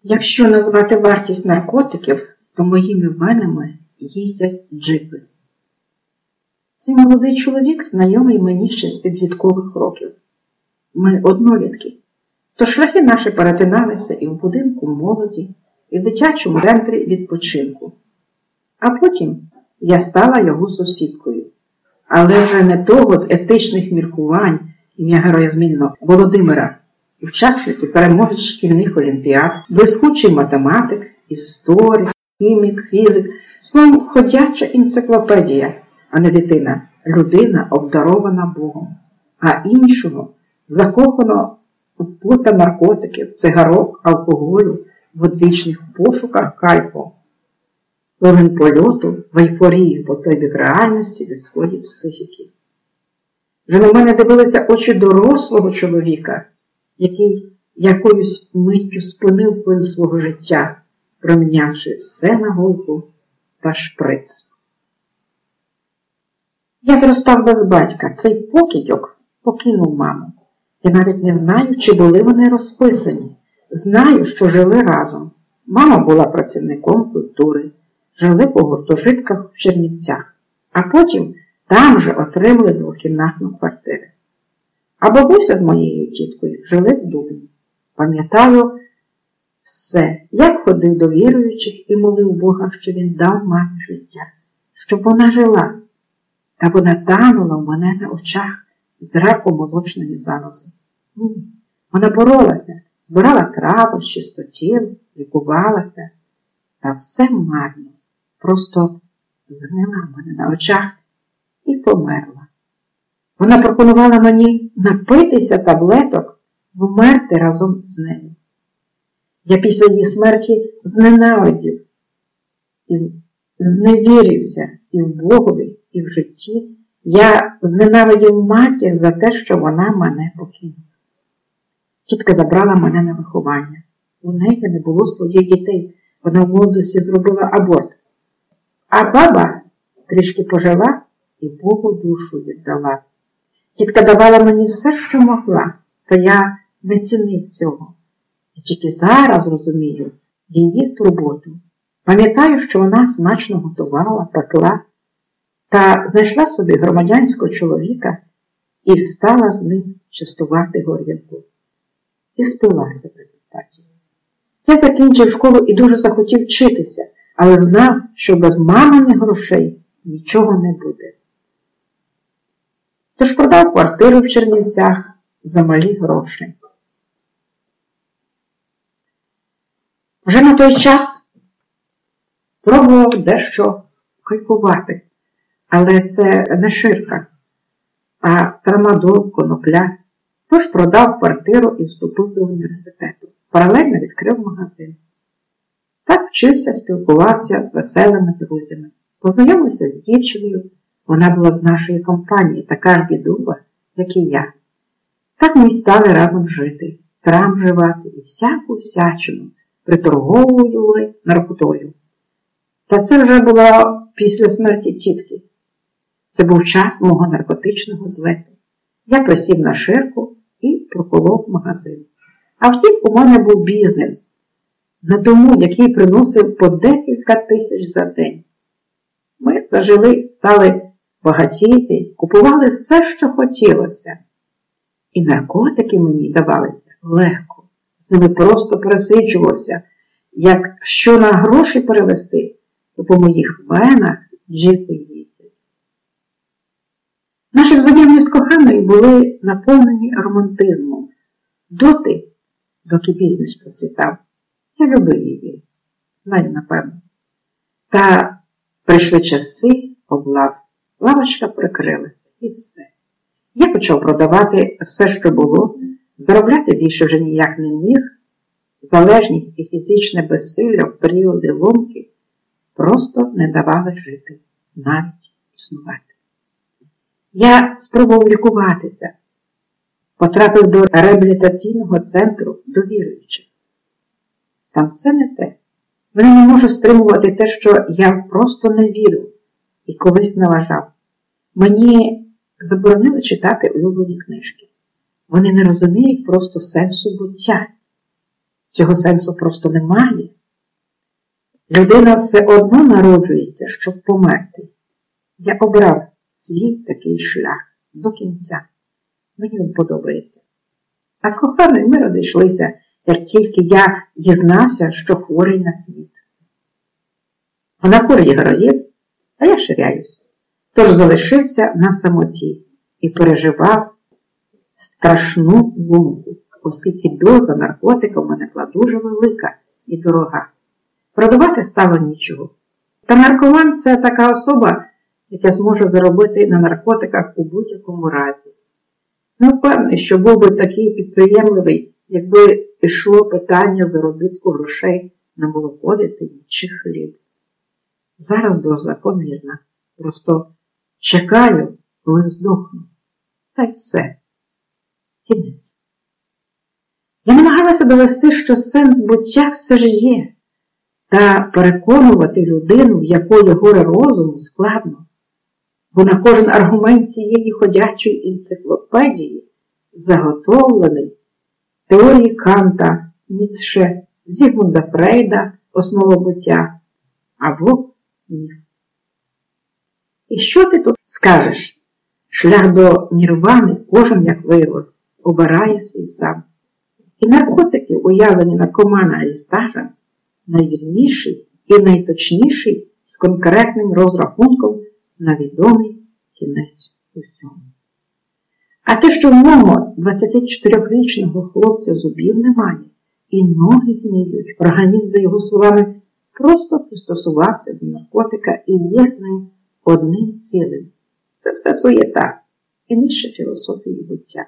Якщо назвати вартість наркотиків, то моїми венами їздять джипи. Цей молодий чоловік знайомий мені ще з підліткових років. Ми однолітки. То шляхи наші перетиналися і в будинку молоді, і в дитячому центрі відпочинку. А потім я стала його сусідкою. Але вже не того з етичних міркувань ім'я Героя Змінного Володимира, учасник і переможець шкільних олімпіад, блискучий математик, історик, хімік, фізик, словом, ходяча енциклопедія, а не дитина, людина, обдарована Богом. А іншого, закоханого у плута наркотиків, цигарок, алкоголю, в одвічних пошуках кайфу, хвилин польоту, в ейфорії по той бік реальності людської психіки. Вже на мене дивилися очі дорослого чоловіка, який якоюсь миттю спинив плин свого життя, промінявши все на голку та шприц. Я зростав без батька. Цей покидьок покинув маму. Я навіть не знаю, чи були вони розписані. Знаю, що жили разом. Мама була працівником культури. Жили по гуртожитках в Чернівцях. А потім там же отримали двокімнатну квартиру. А бабуся з моєю тіткою жили в Дубні. Пам'ятаю все, як ходив до віруючих і молив Бога, що він дав мамі життя, щоб вона жила. Та вона танула в мене на очах від раку молочної залози. Вона боролася, збирала трави, чистотіл, лікувалася. Та все марно, просто згнила в мене на очах і померла. Вона пропонувала мені напитися таблеток, вмерти разом з нею. Я після її смерті зненавидів і зневірився і в Богові, і в житті. Я зненавидів матір за те, що вона мене покинула. Тітка забрала мене на виховання. У неї не було своїх дітей. Вона в молодості зробила аборт. А баба трішки пожила і Богу душу віддала. Тітка давала мені все, що могла, та я не цінив цього. І тільки зараз розумію її турботу. Пам'ятаю, що вона смачно готувала, пекла, та знайшла собі громадянського чоловіка і стала з ним частувати горілку. І спилася в результаті. Я закінчив школу і дуже захотів вчитися, але знав, що без маминих грошей нічого не буде. Тож продав квартиру в Чернівцях за малі гроші. Вже на той час пробував дещо кайфувати, але це не ширка, а трамадол, конопля. Тож продав квартиру і вступив до університету. Паралельно відкрив магазин. Так вчився, спілкувався з веселими друзями. Познайомився з дівчиною. Вона була з нашої компанії, така ж бідова, як і я. Так ми й стали разом жити, трам вживати і всяку всячину приторговували наркотою. Та це вже було після смерті тітки. Це був час мого наркотичного злету. Я присів на ширку і проколов магазин. А втім, у мене був бізнес, на дому, який приносив по декілька тисяч за день. Ми зажили, стали багатіти, купували все, що хотілося. І наркотики мені давалися легко. З ними просто пересичувався. Як що на гроші перевести, то по моїх венах джипи їздять. Наші взаємні з коханою були наповнені романтизмом. Доки бізнес процвітав, я любив її. Знаю, напевно. Та прийшли часи облав. Лавочка прикрилася і все. Я почав продавати все, що було, заробляти більше вже ніяк не міг. Залежність і фізичне безсилля в періоди ломки просто не давали жити, навіть існувати. Я спробував лікуватися. Потрапив до реабілітаційного центру до віруючих. Там все не те. Вони не можуть стримувати те, що я просто не вірю і колись не вважав. Мені заборонили читати улюблені книжки. Вони не розуміють просто сенсу буття. Цього сенсу просто немає. Людина все одно народжується, щоб померти. Я обрав свій такий шлях до кінця. Мені він подобається. А з коханою ми розійшлися, як тільки я дізнався, що хворий на смерть. Вона курить гаразів, а я ширяюсь. Тож залишився на самоті і переживав страшну ломку, оскільки доза наркотика в мене була дуже велика і дорога. Продавати стало нічого. Та наркоман – це така особа, яка зможе заробити на наркотиках у будь-якому разі. Не впевнений, що був би такий підприємливий, якби йшло питання заробітку грошей на молоко дитині чи хліб. Зараз доза помірна. Просто чекаю, коли здохну. Та й все. Кінець. Я намагалася довести, що сенс буття все ж є. Та переконувати людину, в якої горе розуму, складно. Бо на кожен аргумент цієї ходячої енциклопедії заготовлений теорії Канта, Ніцше, Зігмунда Фрейда, основа буття або міф. І що ти тут скажеш? Шлях до нірвани кожен, як виявилось, обирає свій сам. І наркотики, уявлені наркомана зі стажем, найвірніший і найточніший з конкретним розрахунком на відомий кінець усьому. А те, що в мого 24-річного хлопця зубів немає, і ноги гниють, організм, за його словами, просто пристосувався до наркотика і є ним одним цілим. Це все суєта і нижче філософії буття.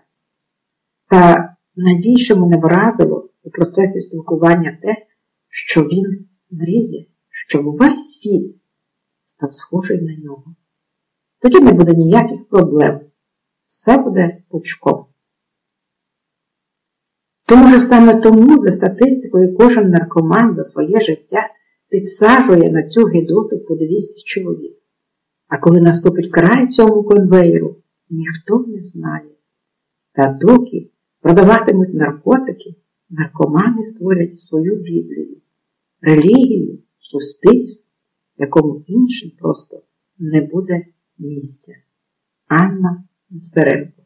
Та найбільше мене вразило у процесі спілкування те, що він мріє, щоб увесь світ став схожий на нього. Тоді не буде ніяких проблем. Все буде пучком. То, може, саме тому, за статистикою, кожен наркоман за своє життя підсаджує на цю гидоту по 200 чоловік. А коли наступить край цьому конвеєру, ніхто не знає. Та доки продаватимуть наркотики, наркомани створять свою Біблію, релігію, суспільство, якому іншим просто не буде місця. Анна Нестеренко.